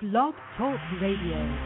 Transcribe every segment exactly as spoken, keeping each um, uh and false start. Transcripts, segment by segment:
Blog Talk Radio.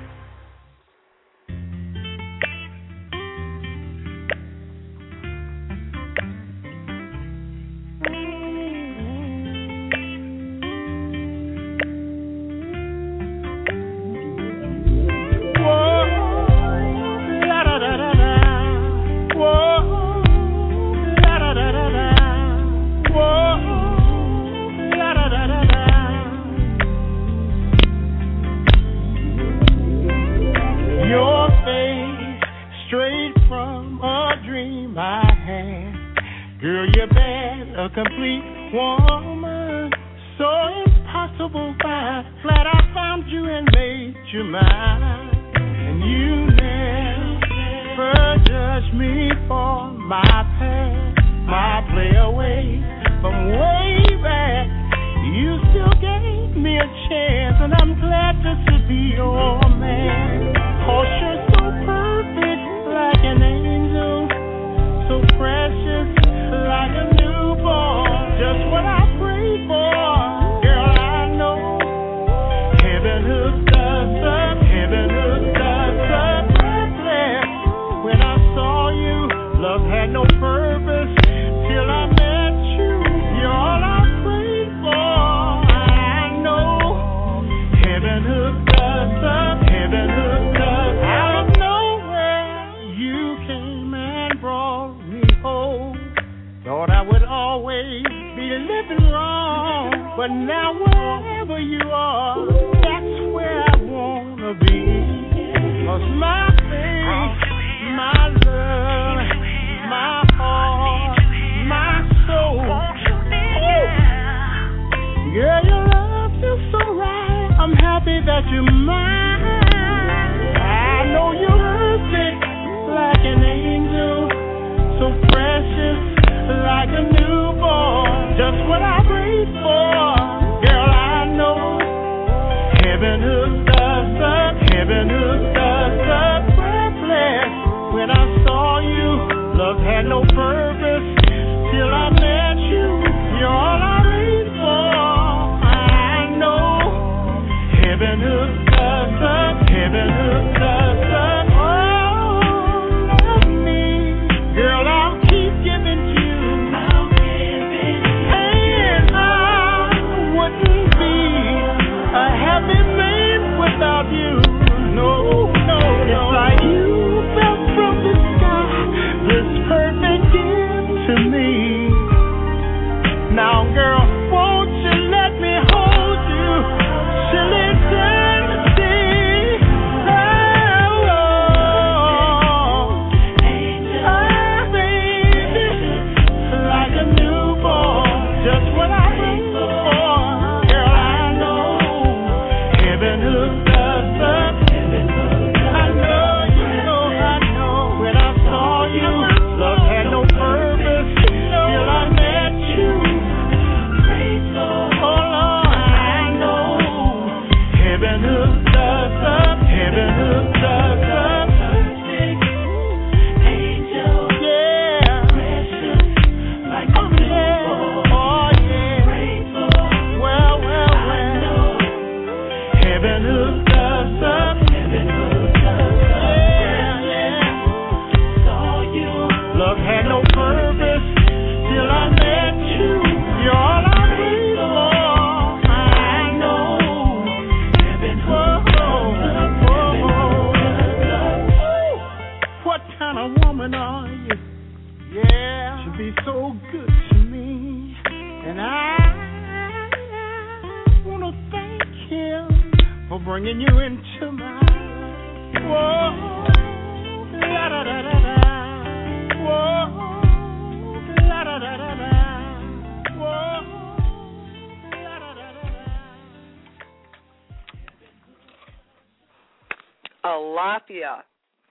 Alafia,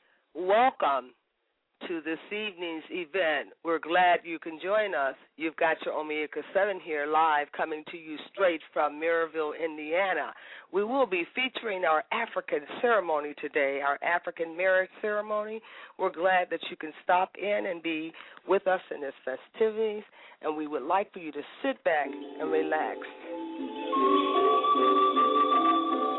welcome to this evening's event. We're glad you can join us. You've got your Omega seven here live, coming to you straight from Maryville, Indiana. We will be featuring our African ceremony today, our African marriage ceremony. We're glad that you can stop in and be with us in this festivities, and we would like for you to sit back and relax.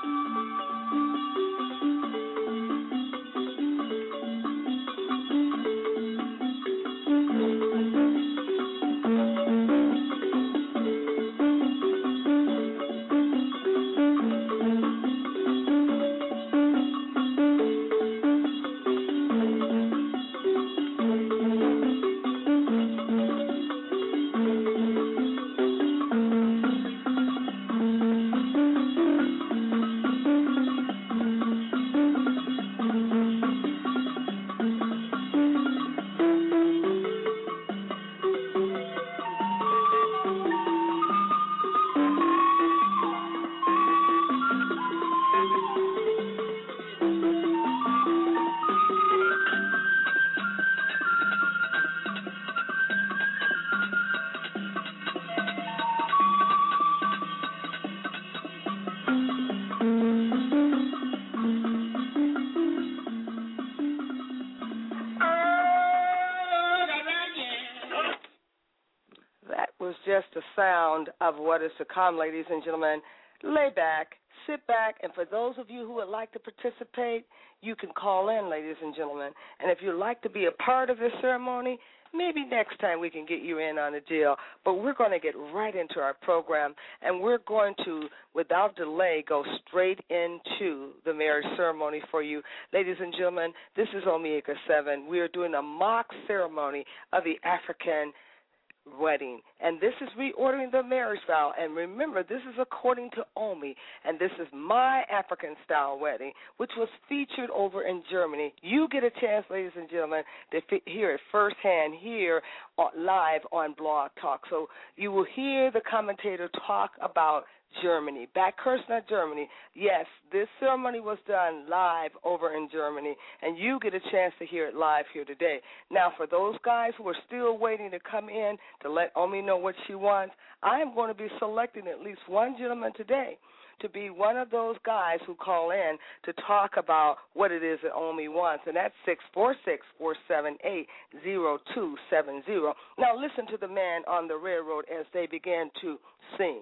Just the sound of what is to come, ladies and gentlemen. Lay back, sit back, and for those of you who would like to participate, you can call in, ladies and gentlemen. And if you'd like to be a part of this ceremony, maybe next time we can get you in on a deal. But we're going to get right into our program, and we're going to, without delay, go straight into the marriage ceremony for you. Ladies and gentlemen, this is Omega seven. We are doing a mock ceremony of the African wedding, and this is reordering the marriage vow. And remember, this is according to Omi, and this is my African style wedding, which was featured over in Germany. You get a chance, ladies and gentlemen, to hear it firsthand here live on Blog Talk. So you will hear the commentator talk about Germany, Bad-Kirchner, Germany. Yes, this ceremony was done live over in Germany, and you get a chance to hear it live here today. Now, for those guys who are still waiting to come in to let Omi know what she wants, I am going to be selecting at least one gentleman today to be one of those guys who call in to talk about what it is that Omi wants, and that's six four six, four seven eight, zero two seven zero. Now, listen to the man on the railroad as they begin to sing.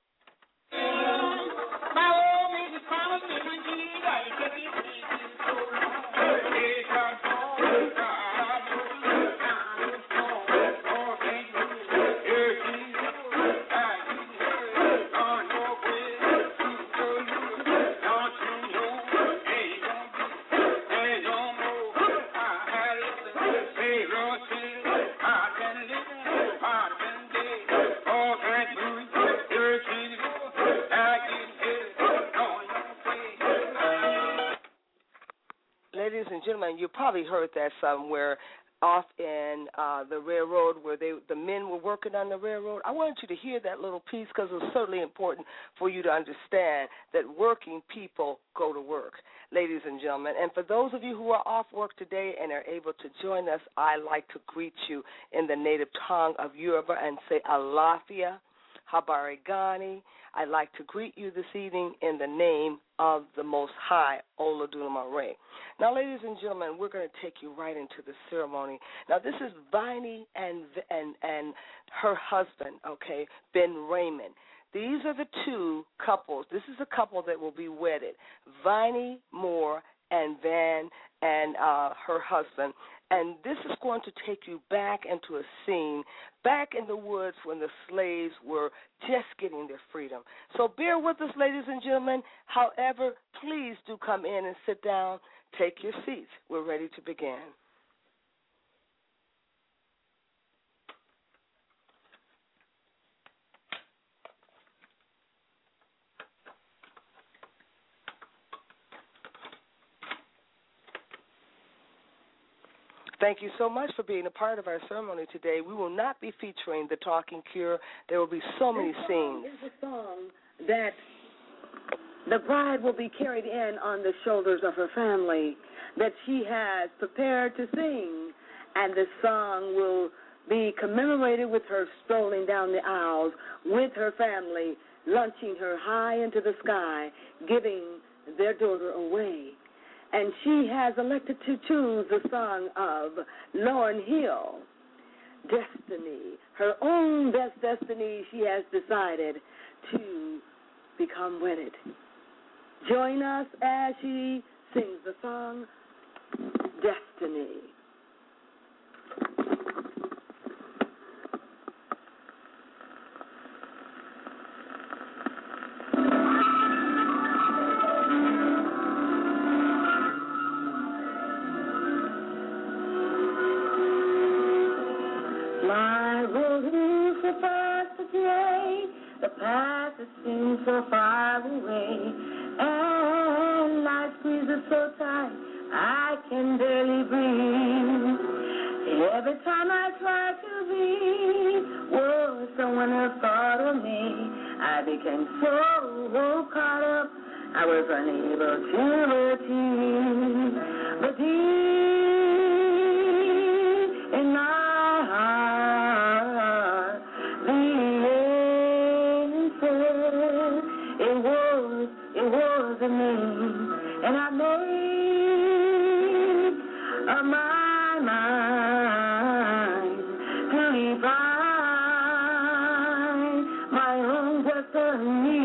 My old Missus promised me when she died, to be Ladies and gentlemen, you probably heard that somewhere off in uh, the railroad where they the men were working on the railroad. I wanted you to hear that little piece because it's certainly important for you to understand that working people go to work, ladies and gentlemen. And for those of you who are off work today and are able to join us, I'd like to greet you in the native tongue of Yoruba and say Alafia, Habari Gani. I'd like to greet you this evening in the name of the Most High, Olodumare Ray. Now, ladies and gentlemen, we're going to take you right into the ceremony. Now, this is Viney and and and her husband, okay, Ben Raymond. These are the two couples. This is a couple that will be wedded, Viney Moore and Van and uh, her husband. And this is going to take you back into a scene, back in the woods when the slaves were just getting their freedom. So bear with us, ladies and gentlemen. However, please do come in and sit down. Take your seats. We're ready to begin. Thank you so much for being a part of our ceremony today. We will not be featuring the Talking Cure. There will be so many this scenes. This is a song that the bride will be carried in on the shoulders of her family that she has prepared to sing, and the song will be commemorated with her strolling down the aisles with her family, launching her high into the sky, giving their daughter away. And she has elected to choose the song of Lauryn Hill, Destiny. Her own best destiny, she has decided to become wedded. Join us as she sings the song Destiny. The past it seems so far away, and life squeezes so tight I can barely breathe. Every time I try to be, whoa, someone else thought of me. I became so caught up, I was unable to achieve. But deep in my heart, the It was, it wasn't me, and I made up my mind to define my own destiny.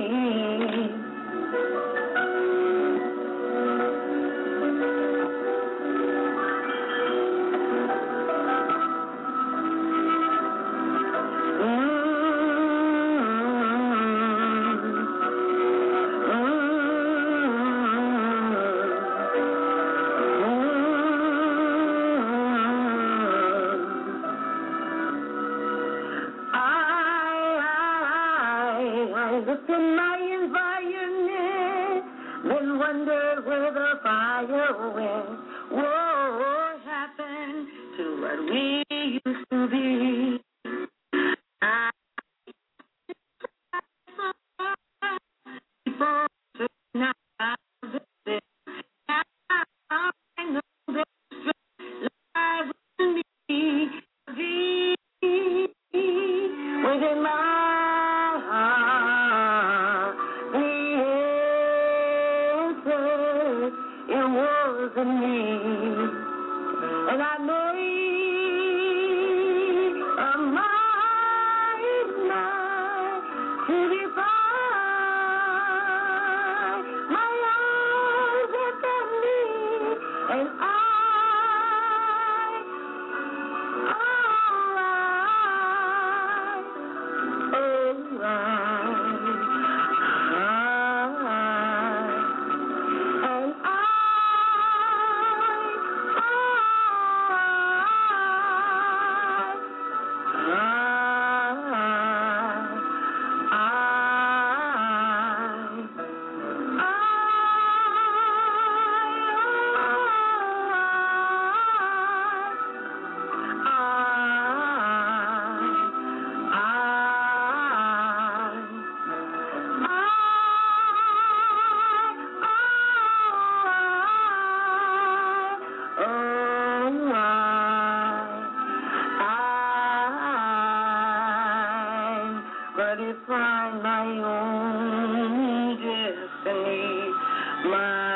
Looked in my environment, then wondered where the fire went. What happened to what we used to be? I now I know that life will be within my me, and I made a mind, mind to define my own destiny, and I, alright, alright, and I. Find my own destiny, my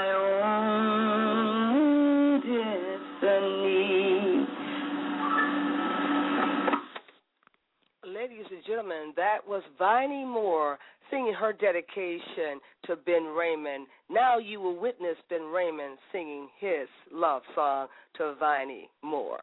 own destiny. Ladies and gentlemen, that was Viney Moore singing her dedication to Ben Raymond. Now you will witness Ben Raymond singing his love song to Viney Moore.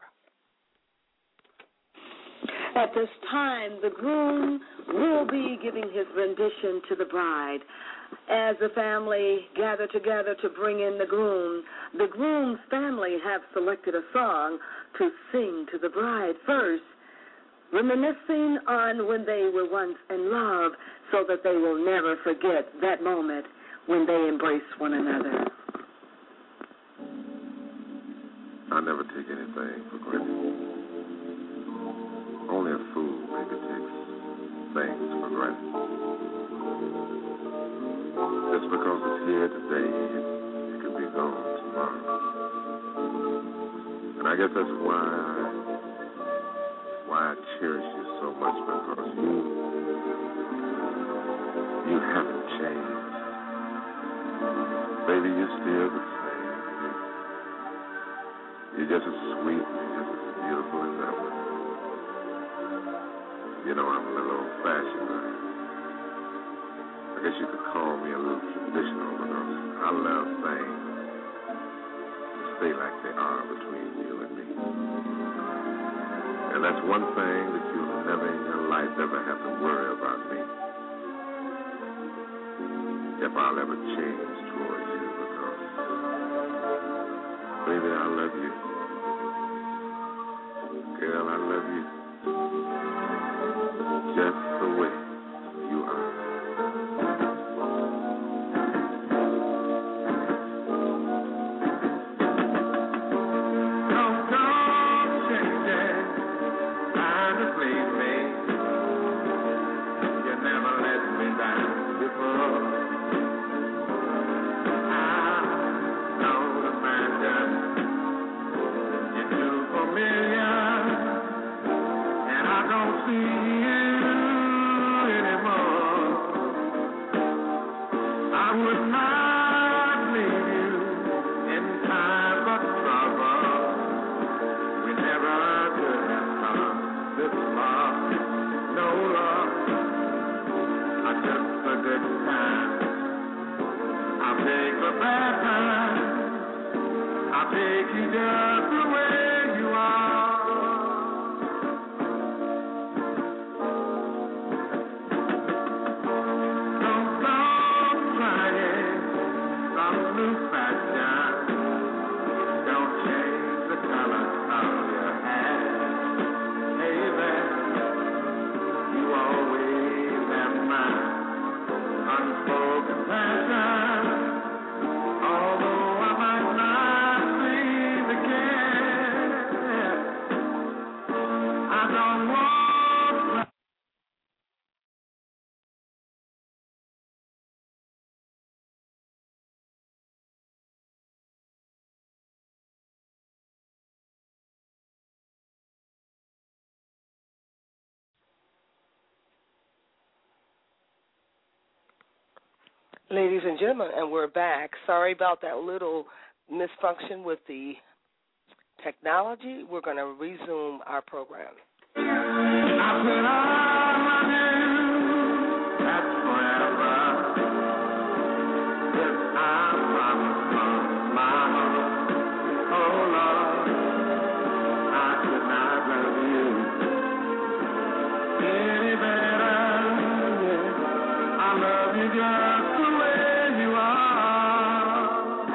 At this time, the groom will be giving his rendition to the bride. As the family gather together to bring in the groom, the groom's family have selected a song to sing to the bride first, reminiscing on when they were once in love so that they will never forget that moment when they embrace one another. I never take anything for granted. Only a fool maybe takes things for granted. Just because it's here today, it could be gone tomorrow. And I guess that's why I, why I cherish you so much, because you, you haven't changed. Baby, you're still the same. You're just as sweet, you're just as beautiful as ever. You know, I'm a little old-fashioned. I guess you could call me a little traditional, because I love things to stay like they are between you and me. And that's one thing that you'll never in your life ever have to worry about me. If I'll ever change towards you, because, baby, I love you. Girl, I love you. Just the way you are. Don't come changing, trying to please me. You never let me down before. I know the magic you're too familiar, and I don't see you anymore. I would not leave you in times of trouble. We never could have come this far. No love, just a good time. I'll take the bad time. I'll take you just the way you are. Don't stop crying from blue fashion. Don't change the color of your hair. Hey there, you always have mine. Unspoken passion, although I might not seem to care. I don't want. Ladies and gentlemen, and we're back. Sorry about that little misfunction with the technology. We're going to resume our program. I said, I love you, that's forever. Yes, I promise from my heart. Oh, Lord, I could not love you any better. Yeah. I love you just the way you are.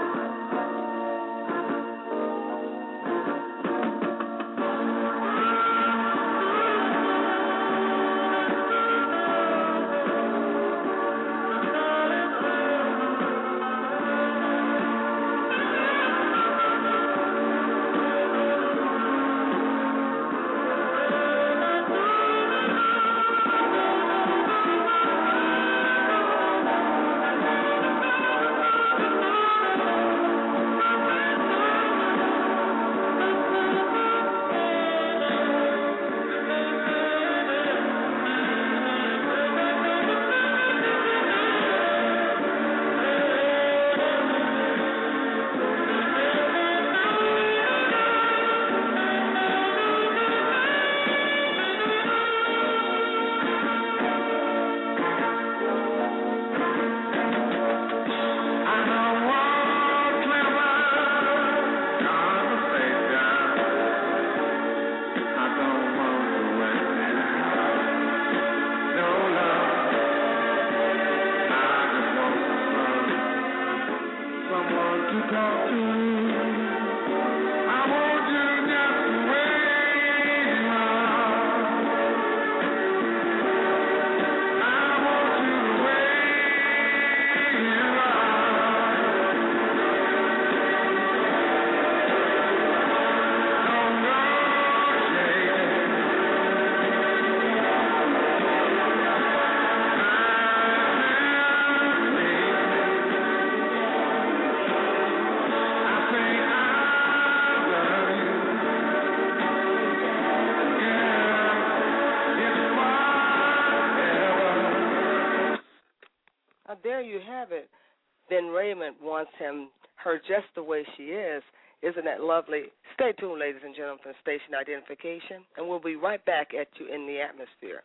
There you have it. Ben Raymond wants him, her just the way she is. Isn't that lovely? Stay tuned, ladies and gentlemen, for station identification, and we'll be right back at you in the atmosphere.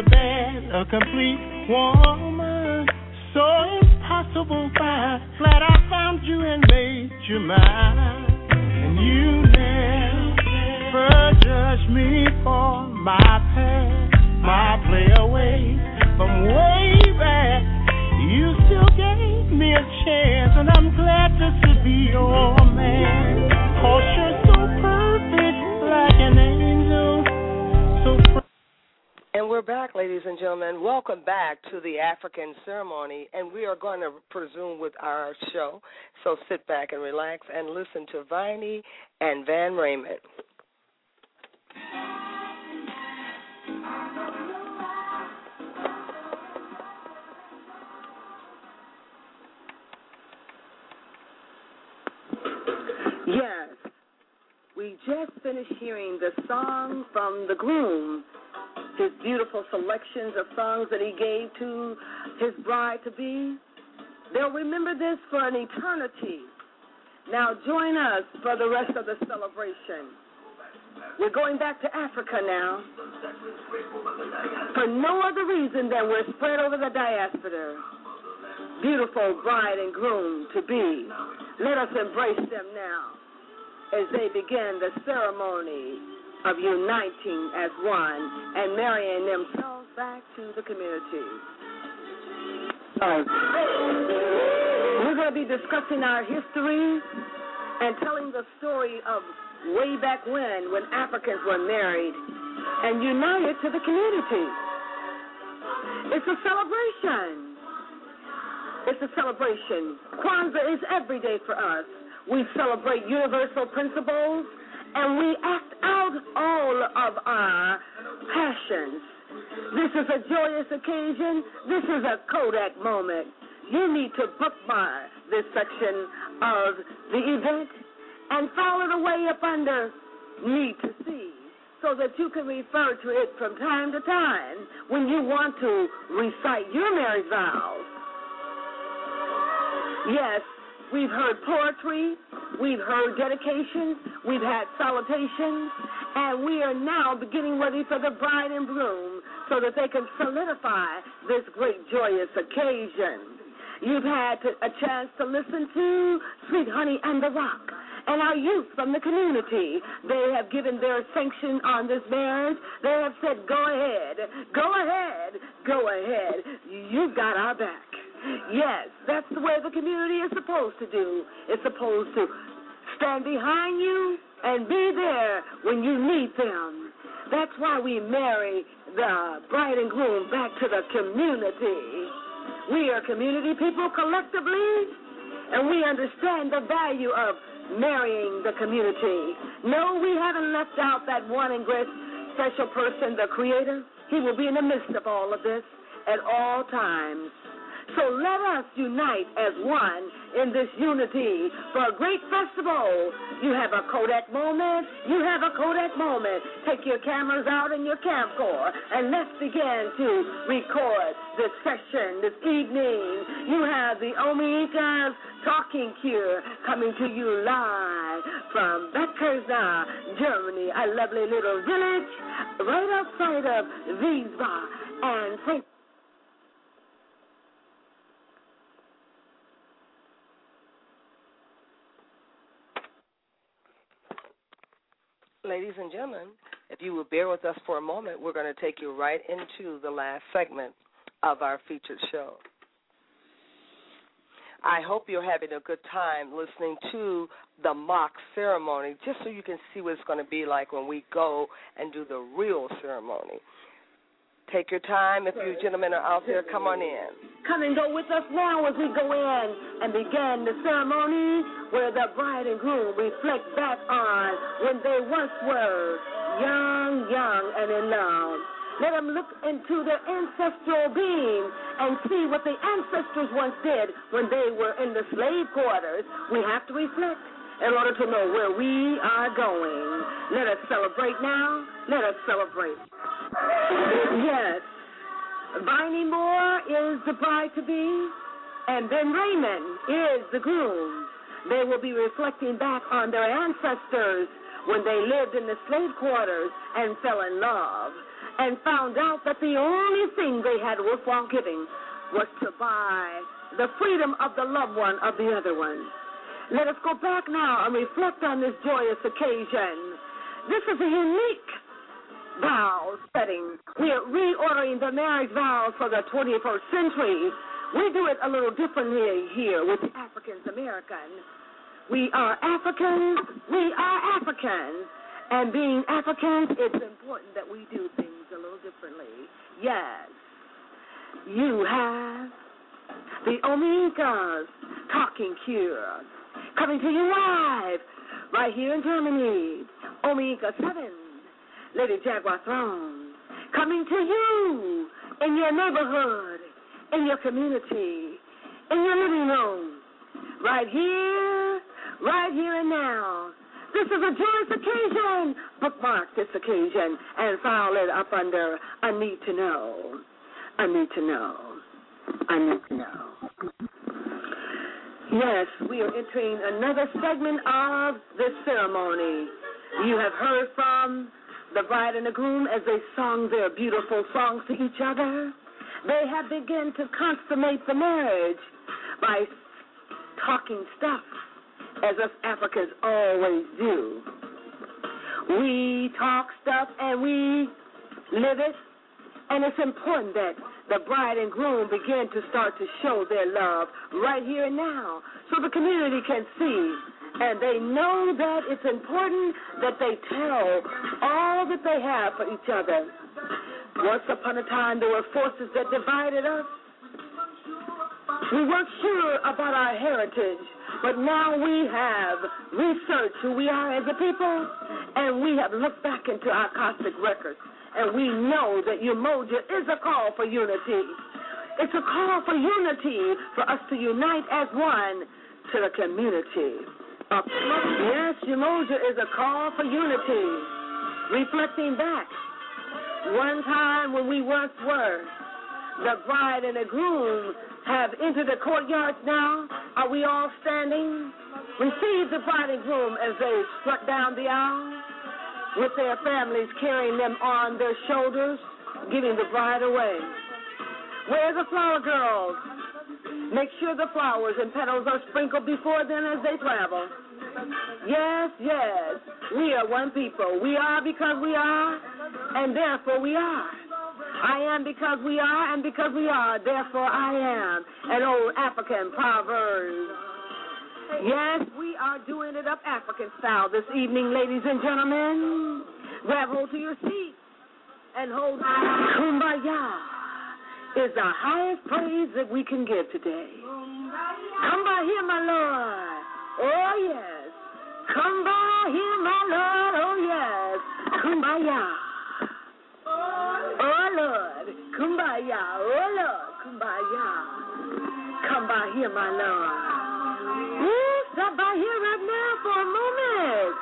a bad, a complete woman. So impossible fine. Glad I found you and made you mine. And you never judge me for my past, my play away from way back. You still gave me a chance, and I'm glad to be your man. 'Cause you're so perfect, like an angel, so perfect. And we're back, ladies and gentlemen. Welcome back to the African ceremony, and we are going to presume with our show. So sit back and relax and listen to Viney and Van Raymond. Yes, we just finished hearing the song from the groom, his beautiful selections of songs that he gave to his bride-to-be. They'll remember this for an eternity. Now join us for the rest of the celebration. We're going back to Africa now for no other reason than we're spread over the diaspora. Beautiful bride and groom to be. Let us embrace them now as they begin the ceremony of uniting as one and marrying themselves back to the community. So, we're going to be discussing our history and telling the story of way back when, when Africans were married and united to the community. It's a celebration. It's a celebration. Kwanzaa is every day for us. We celebrate universal principles, and we act out all of our passions. This is a joyous occasion. This is a Kodak moment. You need to bookmark this section of the event and file it away up under Need to See so that you can refer to it from time to time when you want to recite your marriage vows. Yes, we've heard poetry, we've heard dedications, we've had salutations, and we are now beginning ready for the bride and groom so that they can solidify this great joyous occasion. You've had a chance to listen to Sweet Honey and the Rock and our youth from the community. They have given their sanction on this marriage. They have said, go ahead, go ahead, go ahead. You've got our back. Yes, that's the way the community is supposed to do. It's supposed to stand behind you and be there when you need them. That's why we marry the bride and groom back to the community. We are community people collectively, and we understand the value of marrying the community. No, we haven't left out that one and great special person, the Creator. He will be in the midst of all of this at all times. So let us unite as one in this unity for a great festival. You have a Kodak moment. You have a Kodak moment. Take your cameras out and your camcorder, and let's begin to record this session this evening. You have the Omeikas Talking Cure coming to you live from Beckerza, Germany, a lovely little village right outside of Wiesbaden and Saint Ladies and gentlemen, if you will bear with us for a moment, we're going to take you right into the last segment of our featured show. I hope you're having a good time listening to the mock ceremony, just so you can see what it's going to be like when we go and do the real ceremony. Take your time. If you gentlemen are out there, come on in. Come and go with us now as we go in and begin the ceremony where the bride and groom reflect back on when they once were young, young, and in love. Let them look into their ancestral being and see what the ancestors once did when they were in the slave quarters. We have to reflect in order to know where we are going. Let us celebrate now. Let us celebrate. Yes. Viney Moore is the bride-to-be, and Ben Raymond is the groom. They will be reflecting back on their ancestors when they lived in the slave quarters and fell in love. and found out that the only thing they had worthwhile giving was to buy the freedom of the loved one of the other one. Let us go back now and reflect on this joyous occasion. This is a unique vow setting. We are reordering the marriage vows for the twenty-first century. We do it a little differently here with the Africans American. We are Africans. We are Africans. And being Africans, it's important that we do things a little differently. Yes. You have the Omegas Talking Cure coming to you live right here in Germany. Omega seven, Lady Jaguar Throne, coming to you in your neighborhood, in your community, in your living room, right here, right here and now. This is a joyous occasion. Bookmark this occasion and file it up under I need to know. I need to know. I need to know. Yes, we are entering another segment of this ceremony. You have heard from the bride and the groom as they sung their beautiful songs to each other. They have begun to consummate the marriage by talking stuff, as us Africans always do. We talk stuff and we live it, and it's important that the bride and groom begin to start to show their love right here and now so the community can see, and they know that it's important that they tell all that they have for each other. Once upon a time, there were forces that divided us. We weren't sure about our heritage, but now we have researched who we are as a people, and we have looked back into our cosmic records, and we know that Umoja is a call for unity. It's a call for unity, for us to unite as one to the community. Uh, yes, Umoja is a call for unity. Reflecting back, one time when we once were, the bride and the groom have entered the courtyards now. Are we all standing? Receive the bride and groom as they strut down the aisle with their families carrying them on their shoulders, giving the bride away. Where are the flower girls? Make sure the flowers and petals are sprinkled before them as they travel. Yes, yes, we are one people. We are because we are, and therefore we are. I am because we are, and because we are, therefore I am. An old African proverb. Yes, we are doing it up African style this evening, ladies and gentlemen. Grab hold to your seat and hold Kumbaya is the highest praise that we can give today. Come by here, my Lord. Oh, yes. Come by here, my Lord. Oh, yes. Kumbaya. Oh, Lord. Kumbaya. Oh, Lord. Kumbaya. Come by here, my Lord. Ooh, stop by here right now for a moment.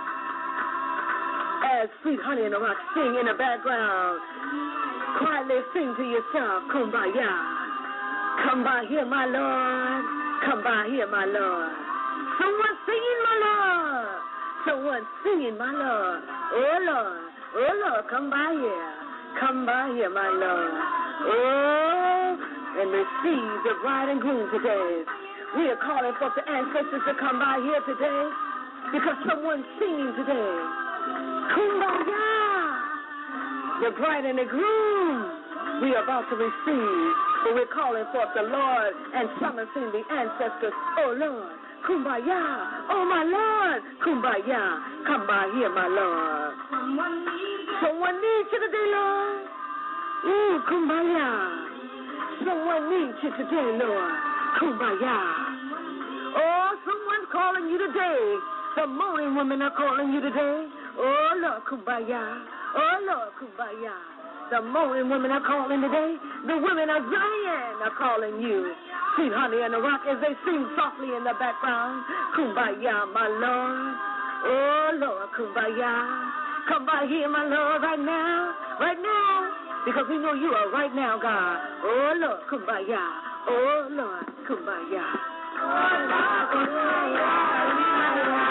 As Sweet Honey and the Rock sing in the background, quietly sing to yourself, Kumbaya. Come by here, my Lord. Come by here, my Lord. Someone singing, my Lord. Someone singing, my Lord. Oh, Lord. Oh, Lord, come by here. Come by here, my Lord. Oh, and receive the bride and groom today. We are calling for the ancestors to come by here today because someone's singing today. Kumbaya. The bride and the groom we are about to receive. But we're calling forth the Lord and summoning the ancestors. Oh, Lord. Kumbaya. Oh, my Lord. Kumbaya. Come by here, my Lord. Someone needs you today, Lord. Ooh, Kumbaya. Someone needs you today, Lord. Kumbaya. Oh, someone's calling you today. The moaning women are calling you today. Oh, Lord, Kumbaya. Oh, Lord, Kumbaya. The moaning women are calling today. The women of Zion are calling you. Sweet Honey and the Rock as they sing softly in the background. Kumbaya, my Lord. Oh, Lord, Kumbaya. Come by here, my Lord, right now. Right now. Because we know you are right now, God. Oh, Lord, Kumbaya. Oh, Lord, Kumbaya. Oh, Lord, Kumbaya.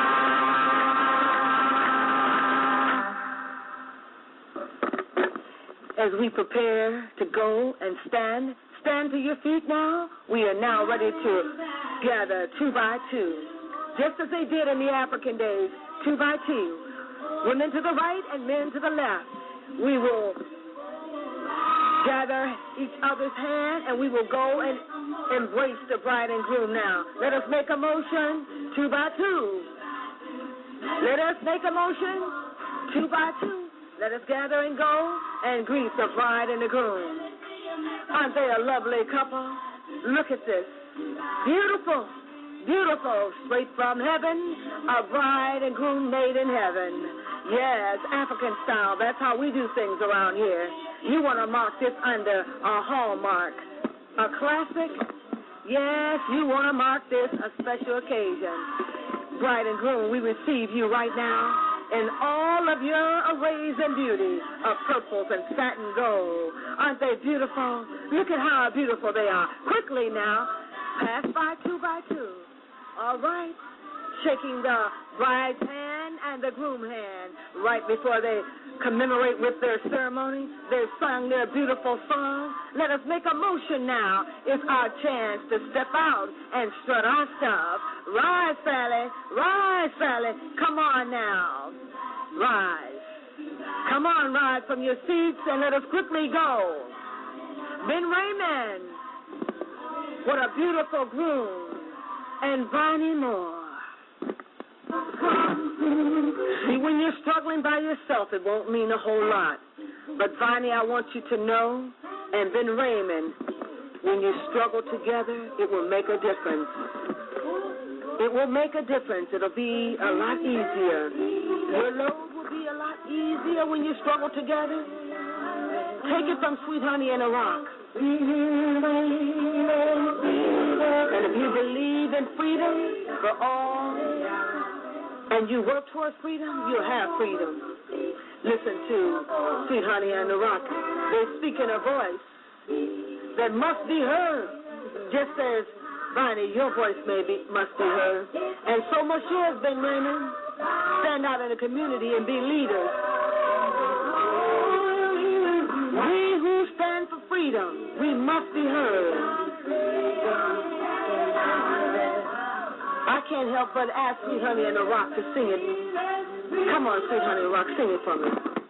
as we prepare to go and stand, stand to your feet now. We are now ready to gather two by two, just as they did in the African days, two by two. Women to the right and men to the left. We will gather each other's hand, and we will go and embrace the bride and groom now. Let us make a motion, two by two. Let us make a motion, two by two. Let us gather and go and greet the bride and the groom. Aren't they a lovely couple? Look at this. Beautiful, beautiful, straight from heaven, a bride and groom made in heaven. Yes, African style. That's how we do things around here. You want to mark this under a hallmark, a classic? Yes, you want to mark this a special occasion. Bride and groom, we receive you right now in all of your arrays and beauty of purples and satin gold. Aren't they beautiful? Look at how beautiful they are. Quickly now, pass by two by two. All right. Shaking the bride's hand and the groom's hand right before they commemorate with their ceremony. They've sung their beautiful song. Let us make a motion now. It's our chance to step out and strut our stuff. Rise, Sally. Rise, Sally. Come on now. Rise. Come on, rise from your seats and let us quickly go. Ben Raymond. What a beautiful groom. And Bonnie Moore. See, when you're struggling by yourself, it won't mean a whole lot. But, Bonnie, I want you to know, and Ben Raymond, when you struggle together, it will make a difference. It will make a difference. It'll be a lot easier. Your load will be a lot easier when you struggle together. Take it from Sweet Honey in a Rock. And if you believe in freedom for all, and you work towards freedom, you'll have freedom. Listen to Sweet Honey and the Rock. They speak in a voice that must be heard, just as, Bonnie, your voice may be, must be heard. And so must yours, Ben Raymond. Stand out in the community and be leaders. We who stand for freedom, we must be heard. I can't help but ask Sweet Honey and the Rock to sing it. Come on, Sweet Honey and the Rock, sing it for me.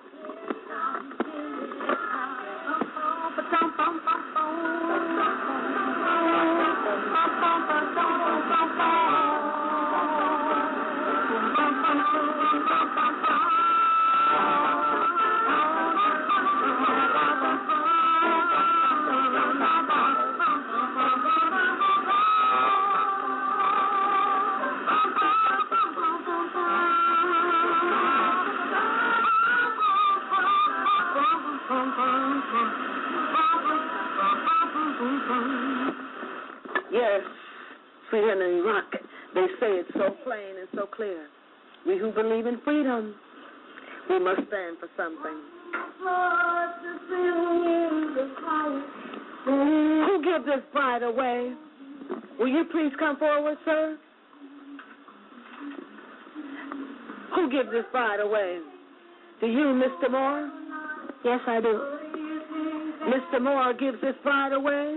Yes, Sweet Honey and the Rock, they say it so plain and so clear. We who believe in freedom, we must stand for something. Who gives this bride away? Will you please come forward, sir? Who gives this bride away? Do you, Mister Moore? Yes, I do. Mister Moore gives this bride away.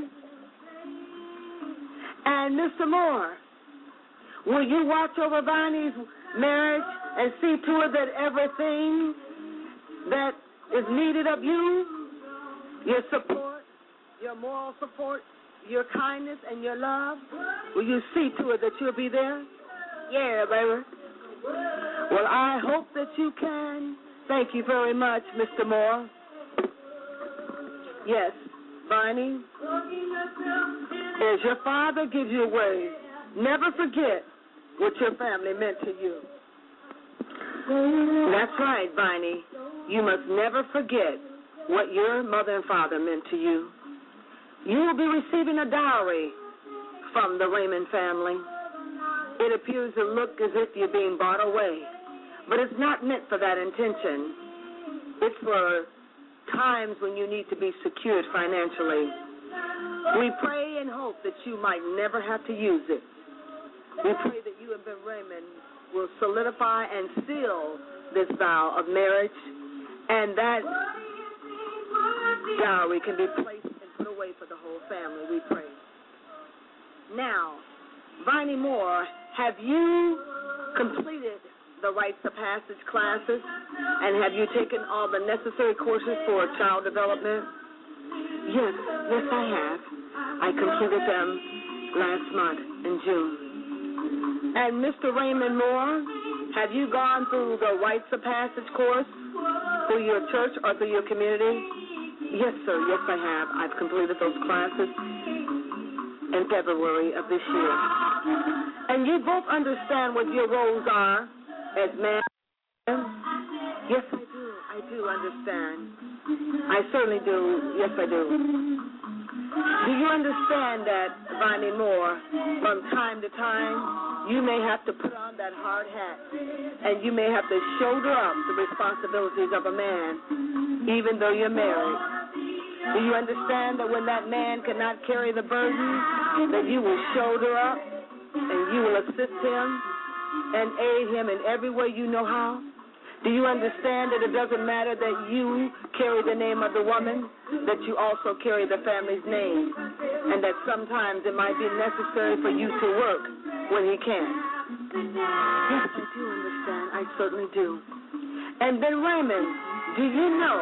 And Mister Moore, will you watch over Bonnie's marriage and see to it that everything that is needed of you, your support, your moral support, your kindness, and your love, will you see to it that you'll be there? Yeah, baby. Well, I hope that you can. Thank you very much, Mister Moore. Yes, Bonnie, as your father gives you away, never forget what your family meant to you. That's right, Bonnie. You must never forget what your mother and father meant to you. You will be receiving a dowry from the Raymond family. It appears to look as if you're being bought away, but it's not meant for that intention. It's for times when you need to be secured financially. We pray and hope that you might never have to use it. We pray that you and Ben Raymond will solidify and seal this vow of marriage, and that dowry can be placed and put away for the whole family, we pray. Now, Viney Moore, have you completed the rites of passage classes, and have you taken all the necessary courses for child development? Yes, yes I have. I completed them last month in June. And Mister Raymond Moore, have you gone through the rites of passage course through your church or through your community? Yes, sir, yes I have. I've completed those classes in February of this year. And you both understand what your roles are as man. Yes, I do. I do understand. I certainly do. Yes, I do. Do you understand that, Viney Moore, from time to time, you may have to put on that hard hat, and you may have to shoulder up the responsibilities of a man, even though you're married? Do you understand that when that man cannot carry the burden, that you will shoulder up, and you will assist him and aid him in every way you know how? Do you understand that it doesn't matter that you carry the name of the woman, that you also carry the family's name, and that sometimes it might be necessary for you to work when he can't? Yes, I do understand. I certainly do. And then, Raymond, do you know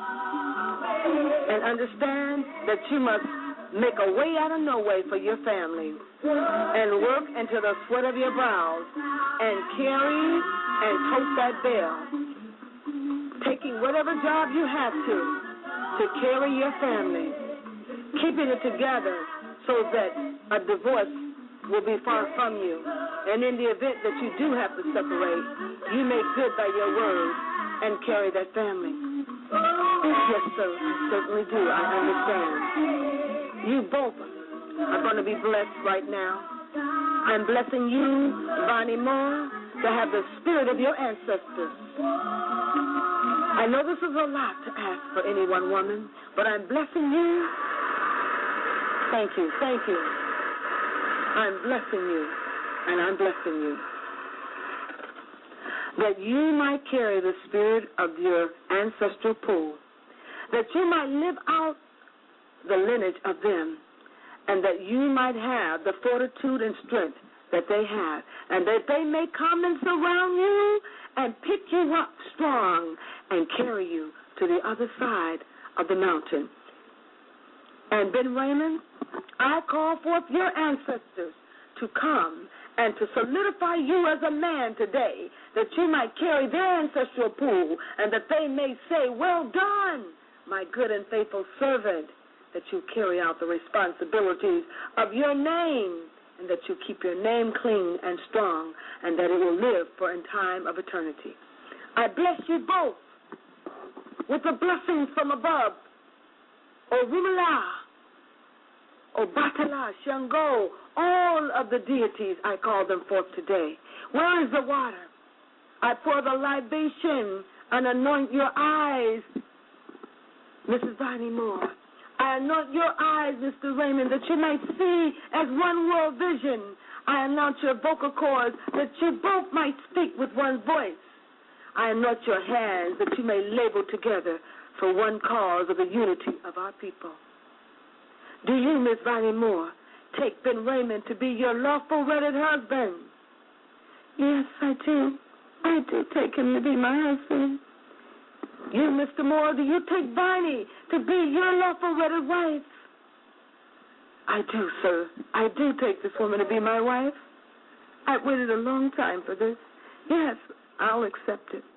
and understand that you must make a way out of no way for your family and work until the sweat of your brows and carry and tote that bell, taking whatever job you have to to carry your family, keeping it together so that a divorce will be far from you. And in the event that you do have to separate, you make good by your word and carry that family. Yes, sir, I certainly do. I understand. You both are going to be blessed right now. I'm blessing you, Viney Moore, to have the spirit of your ancestors. I know this is a lot to ask for any one woman, but I'm blessing you. Thank you, thank you. I'm blessing you, and I'm blessing you. That you might carry the spirit of your ancestral pool, that you might live out the lineage of them, and that you might have the fortitude and strength that they have, and that they may come and surround you and pick you up strong and carry you to the other side of the mountain. And Ben Raymond, I call forth your ancestors to come and to solidify you as a man today, that you might carry their ancestral pool, and that they may say, well done, my good and faithful servant, that you carry out the responsibilities of your name, and that you keep your name clean and strong, and that it will live for in time of eternity. I bless you both with the blessings from above. O Rumala, O Batala, Shango, all of the deities, I call them forth today. Where is the water? I pour the libation and anoint your eyes, Missus Viney Moore. I anoint your eyes, Mister Raymond, that you may see as one world vision. I anoint your vocal cords that you both might speak with one voice. I anoint your hands that you may labor together for one cause of the unity of our people. Do you, Miss Viney Moore, take Ben Raymond to be your lawful wedded husband? Yes, I do. I do take him to be my husband. You, Mister Moore, do you take Viney to be your lawful wedded wife? I do, sir. I do take this woman to be my wife. I've waited a long time for this. Yes, I'll accept it.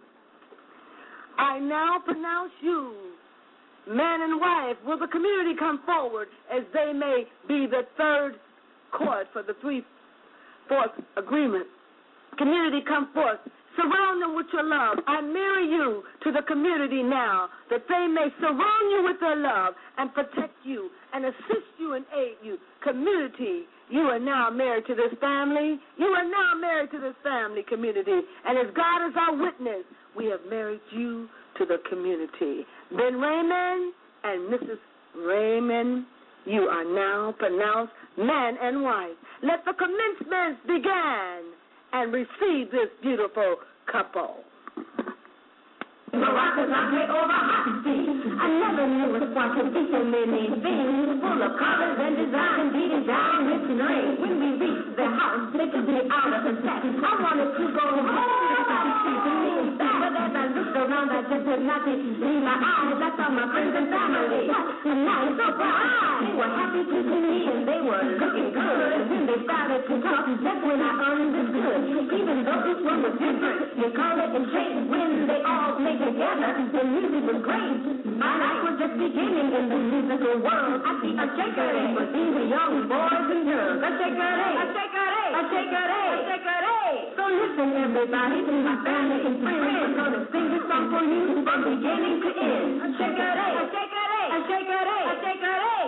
I now pronounce you man and wife. Will the community come forward as they may be the third chord for the three-fourth agreement? Community, come forth. Surround them with your love. I marry you to the community now, that they may surround you with their love and protect you and assist you and aid you. Community, you are now married to this family. You are now married to this family, community. And as God is our witness, we have married you to the community. Ben Raymond and Missus Raymond, you are now pronounced man and wife. Let the commencements begin and receive this beautiful couple. The rock is over hot. I never knew a swan could be so many things, full of colors and design, beating down with rain. When we reached the house, they took me out of the set. I wanted to go home, but as I looked around, I just could not see my eyes. I saw my friends and family, and I was so proud. They were happy to see me, and they were looking good. And when they started to talk, that's when I understood. Even though this one was different, they called it a trait. When they all played together, the music was great. My life was just beginning in the musical world. I see a shaker-day for these young boys and girls. A shaker-day, a shaker-day, a shaker-day, a shaker-day. So listen, everybody, to my family and friends. I'm gonna sing this song for you from beginning to end. A shaker-day, a shaker-day, a shaker-day, a shaker-day.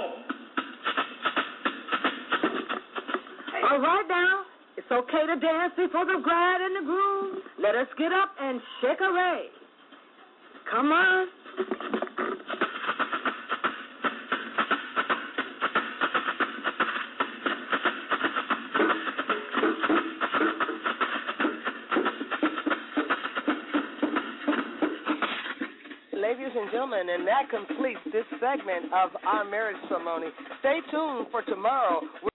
All right now, it's okay to dance before the bride and the groom. Let us get up and shake a ray. Come on. Ladies and gentlemen, and that completes this segment of our marriage ceremony. Stay tuned for tomorrow.